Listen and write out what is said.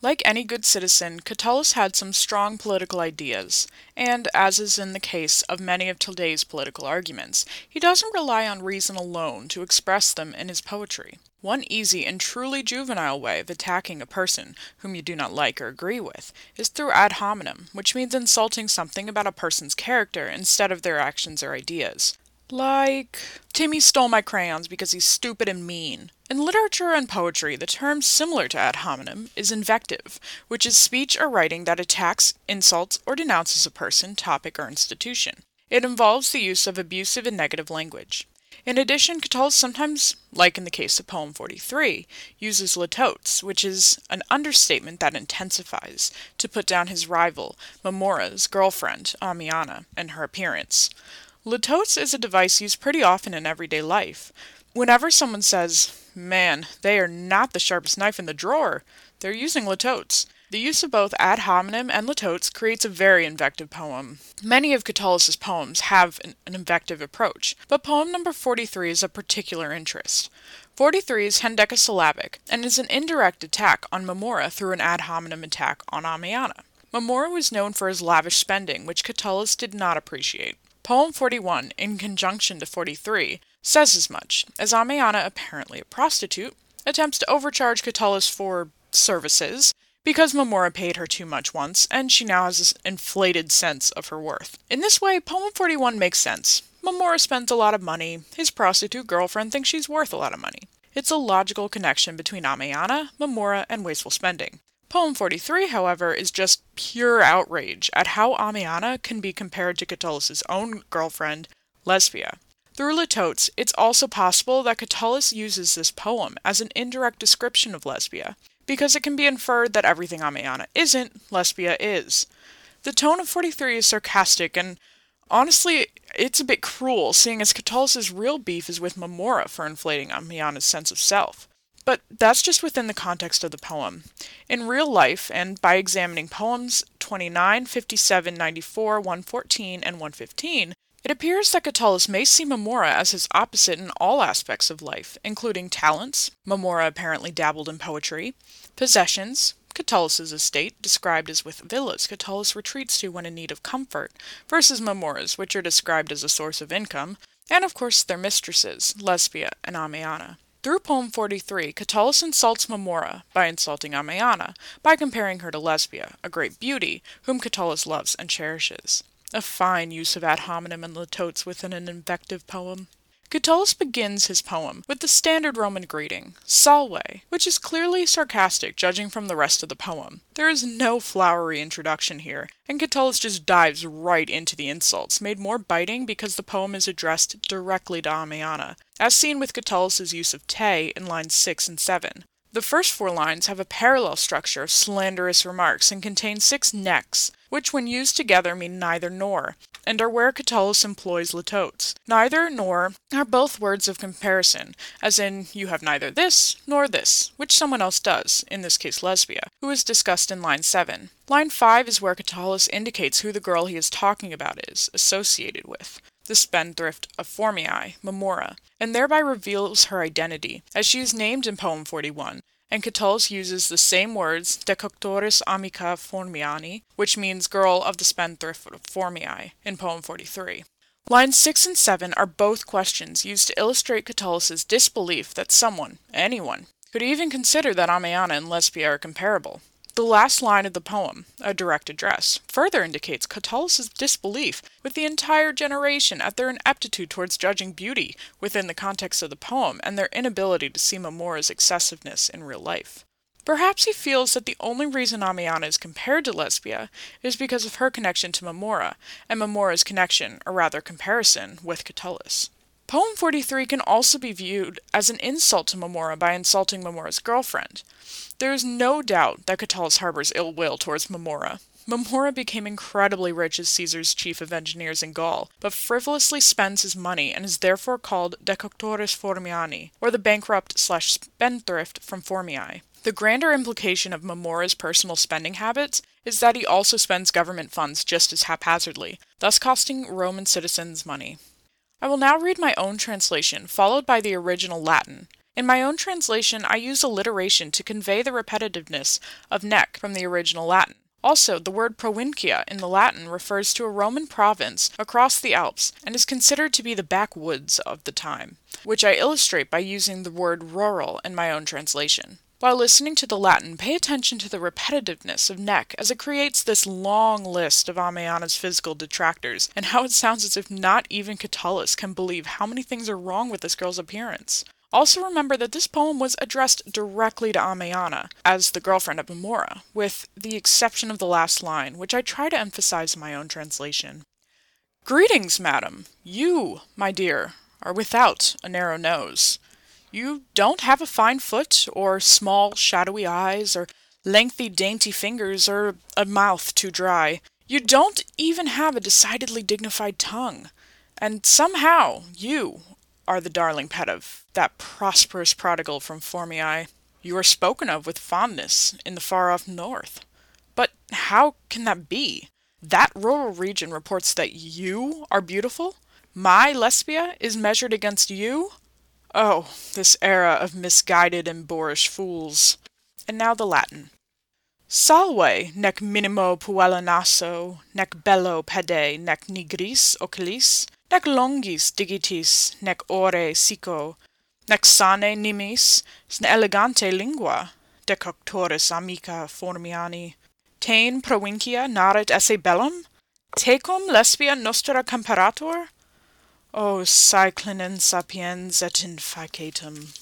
Like any good citizen, Catullus had some strong political ideas, and, as is in the case of many of today's political arguments, he doesn't rely on reason alone to express them in his poetry. One easy and truly juvenile way of attacking a person whom you do not like or agree with is through ad hominem, which means insulting something about a person's character instead of their actions or ideas. Like, Timmy stole my crayons because he's stupid and mean. In literature and poetry, the term similar to ad hominem is invective, which is speech or writing that attacks, insults, or denounces a person, topic, or institution. It involves the use of abusive and negative language. In addition, Catullus sometimes, like in the case of poem 43, uses litotes, which is an understatement that intensifies, to put down his rival, Mamurra's girlfriend, Ammiana, and her appearance. Litotes is a device used pretty often in everyday life. Whenever someone says, "Man, they are not the sharpest knife in the drawer," they're using litotes. The use of both ad hominem and litotes creates a very invective poem. Many of Catullus's poems have an invective approach, but poem number 43 is of particular interest. 43 is hendecasyllabic, and is an indirect attack on Mamurra through an ad hominem attack on Ammiana. Mamurra was known for his lavish spending, which Catullus did not appreciate. Poem 41, in conjunction to 43, says as much, as Ammiana, apparently a prostitute, attempts to overcharge Catullus for services, because Mamurra paid her too much once, and she now has this inflated sense of her worth. In this way, poem 41 makes sense. Mamurra spends a lot of money, his prostitute girlfriend thinks she's worth a lot of money. It's a logical connection between Ammiana, Mamurra, and wasteful spending. Poem 43, however, is just pure outrage at how Ammiana can be compared to Catullus's own girlfriend, Lesbia. Through litotes, it's also possible that Catullus uses this poem as an indirect description of Lesbia, because it can be inferred that everything Ammiana isn't, Lesbia is. The tone of 43 is sarcastic, and honestly, it's a bit cruel, seeing as Catullus's real beef is with Mamurra for inflating Ammiana's sense of self. But that's just within the context of the poem. In real life, and by examining poems 29, 57, 94, 114, and 115, it appears that Catullus may see Mamurra as his opposite in all aspects of life, including talents. Mamurra apparently dabbled in poetry. Possessions. Catullus's estate, described as with villas Catullus retreats to when in need of comfort, versus Mamurra's, which are described as a source of income. And of course their mistresses, Lesbia and Ammiana. Through poem 43, Catullus insults Mamurra by insulting Ammiana, by comparing her to Lesbia, a great beauty, whom Catullus loves and cherishes. A fine use of ad hominem and litotes within an invective poem. Catullus begins his poem with the standard Roman greeting, salve, which is clearly sarcastic judging from the rest of the poem. There is no flowery introduction here, and Catullus just dives right into the insults, made more biting because the poem is addressed directly to Ammiana, as seen with Catullus's use of te in lines 6 and 7. The first 4 lines have a parallel structure of slanderous remarks and contain 6 necks, which when used together mean neither nor, and are where Catullus employs litotes. Neither nor are both words of comparison, as in, you have neither this nor this, which someone else does, in this case Lesbia, who is discussed in line 7. Line 5 is where Catullus indicates who the girl he is talking about is associated with, the spendthrift of Formiae, Mamurra, and thereby reveals her identity, as she is named in poem 41, and Catullus uses the same words, decoctoris amica Formiani, which means girl of the spendthrift of Formiae, in poem 43. Lines 6 and 7 are both questions used to illustrate Catullus's disbelief that someone, anyone, could even consider that Ammiana and Lesbia are comparable. The last line of the poem, a direct address, further indicates Catullus's disbelief with the entire generation at their ineptitude towards judging beauty within the context of the poem and their inability to see Mamurra's excessiveness in real life. Perhaps he feels that the only reason Ammiana is compared to Lesbia is because of her connection to Mamurra, and Mamurra's connection, or rather comparison, with Catullus. Poem 43 can also be viewed as an insult to Mamurra by insulting Mamurra's girlfriend. There is no doubt that Catullus harbors ill will towards Mamurra. Mamurra became incredibly rich as Caesar's chief of engineers in Gaul, but frivolously spends his money and is therefore called decoctoris Formiani, or the bankrupt/spendthrift from Formiae. The grander implication of Mamurra's personal spending habits is that he also spends government funds just as haphazardly, thus costing Roman citizens money. I will now read my own translation, followed by the original Latin. In my own translation, I use alliteration to convey the repetitiveness of nec from the original Latin. Also, the word provincia in the Latin refers to a Roman province across the Alps and is considered to be the backwoods of the time, which I illustrate by using the word rural in my own translation. While listening to the Latin, pay attention to the repetitiveness of nec as it creates this long list of Amayana's physical detractors, and how it sounds as if not even Catullus can believe how many things are wrong with this girl's appearance. Also remember that this poem was addressed directly to Amayana, as the girlfriend of Amora, with the exception of the last line, which I try to emphasize in my own translation. Greetings, madam. You, my dear, are without a narrow nose. You don't have a fine foot, or small, shadowy eyes, or lengthy, dainty fingers, or a mouth too dry. You don't even have a decidedly dignified tongue. And somehow, you are the darling pet of that prosperous prodigal from Formiae. You are spoken of with fondness in the far-off north. But how can that be? That rural region reports that you are beautiful? My Lesbia is measured against you? Oh, this era of misguided and boorish fools. And now the Latin. Salve, nec minimo puella naso, nec bello pede, nec nigris oculis, nec longis digitis, nec ore sico, nec sane nimis, elegante lingua, decoctoris amica Formiani. Tain provincia naret esse bellum? Tecum Lesbia nostra comparator? O cyclinen sapiens et infacetum.